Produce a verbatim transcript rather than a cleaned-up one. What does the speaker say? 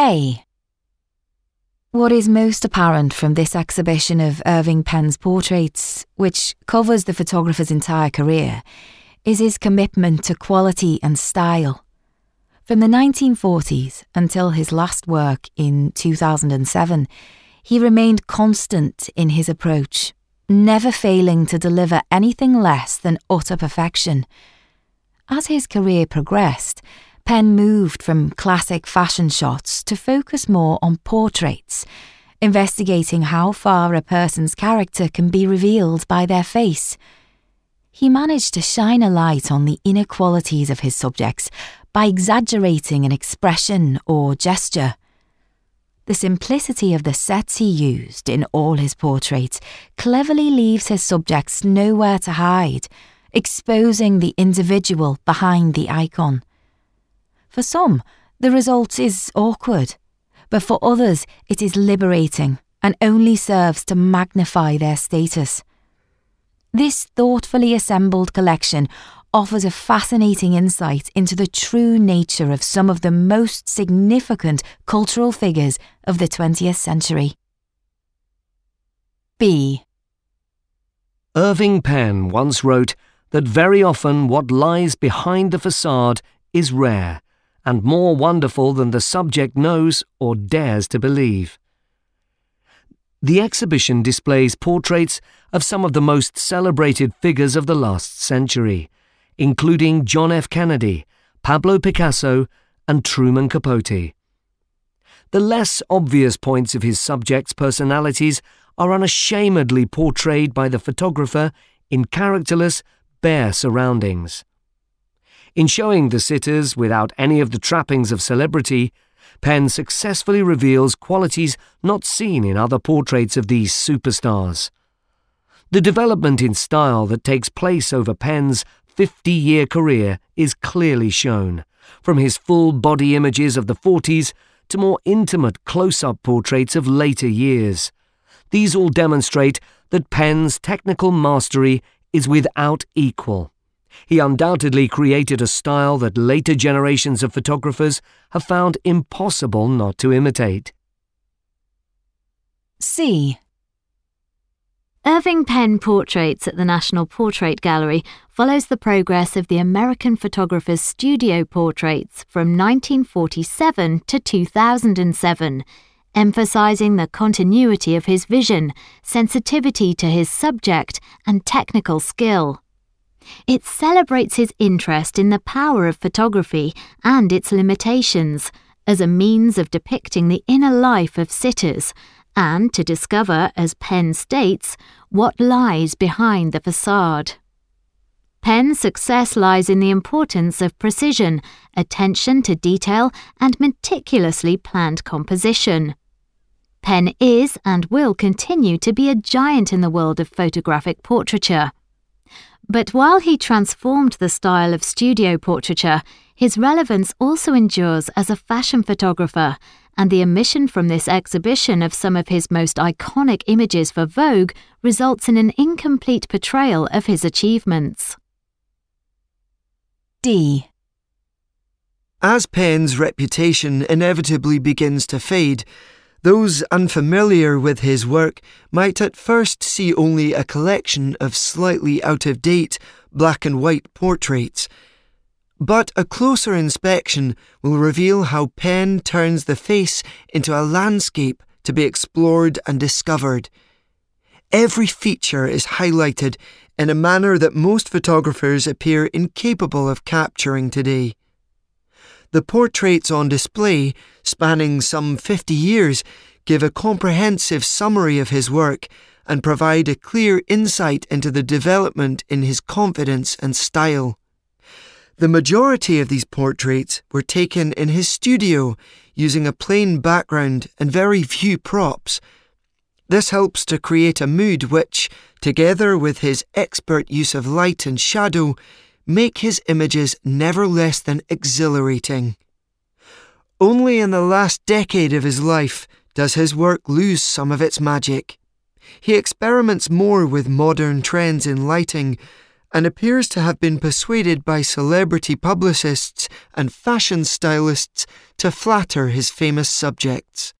A. What is most apparent from this exhibition of Irving Penn's portraits, which covers the photographer's entire career, is his commitment to quality and style. From the nineteen forties until his last work in two thousand seven, he remained constant in his approach, never failing to deliver anything less than utter perfection. As his career progressed, Penn moved from classic fashion shots to focus more on portraits, investigating how far a person's character can be revealed by their face. He managed to shine a light on the inequalities of his subjects by exaggerating an expression or gesture. The simplicity of the sets he used in all his portraits cleverly leaves his subjects nowhere to hide, exposing the individual behind the icon. For some, the result is awkward, but for others it is liberating and only serves to magnify their status. This thoughtfully assembled collection offers a fascinating insight into the true nature of some of the most significant cultural figures of the twentieth century. B. Irving Penn once wrote that very often what lies behind the facade is rare and more wonderful than the subject knows or dares to believe. The exhibition displays portraits of some of the most celebrated figures of the last century, including John F. Kennedy, Pablo Picasso, and Truman Capote. The less obvious points of his subjects' personalities are unashamedly portrayed by the photographer in characterless, bare surroundings. In showing the sitters without any of the trappings of celebrity, Penn successfully reveals qualities not seen in other portraits of these superstars. The development in style that takes place over Penn's fifty-year career is clearly shown, from his full-body images of the forties to more intimate close-up portraits of later years. These all demonstrate that Penn's technical mastery is without equal. He undoubtedly created a style that later generations of photographers have found impossible not to imitate. C. Irving Penn Portraits at the National Portrait Gallery follows the progress of the American photographer's studio portraits from nineteen forty-seven to two thousand seven, emphasizing the continuity of his vision, sensitivity to his subject, and technical skill. It celebrates his interest in the power of photography and its limitations as a means of depicting the inner life of sitters and to discover, as Penn states, what lies behind the facade. Penn's success lies in the importance of precision, attention to detail, and meticulously planned composition. Penn is and will continue to be a giant in the world of photographic portraiture. But while he transformed the style of studio portraiture, his relevance also endures as a fashion photographer, and the omission from this exhibition of some of his most iconic images for Vogue results in an incomplete portrayal of his achievements. D. As Penn's reputation inevitably begins to fade, those unfamiliar with his work might at first see only a collection of slightly out-of-date black and white portraits. But a closer inspection will reveal how Penn turns the face into a landscape to be explored and discovered. Every feature is highlighted in a manner that most photographers appear incapable of capturing today. The portraits on display, spanning some fifty years, give a comprehensive summary of his work and provide a clear insight into the development in his confidence and style. The majority of these portraits were taken in his studio, using a plain background and very few props. This helps to create a mood which, together with his expert use of light and shadow, make his images never less than exhilarating. Only in the last decade of his life does his work lose some of its magic. He experiments more with modern trends in lighting and appears to have been persuaded by celebrity publicists and fashion stylists to flatter his famous subjects.